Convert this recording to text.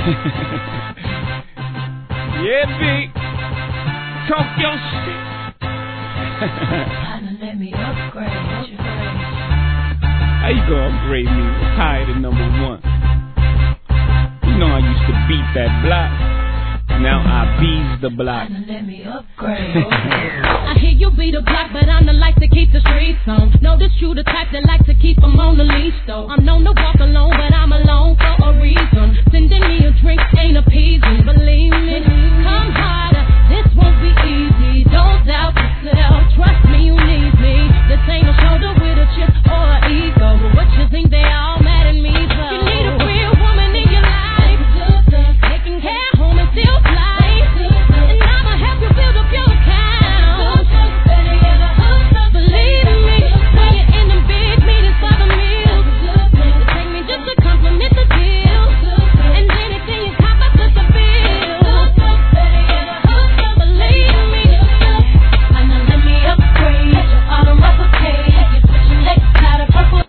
Yeah, big. Talk your shit. Partner, let me upgrade you. How you gonna upgrade me? Tired of number one. You know I used to beat that block. Now I bees the block. Partner, let me upgrade. I hear you beat the block, but I'm the like to keep the streets on. Know that you the type that like to keep them on the leash, though. I'm known to walk alone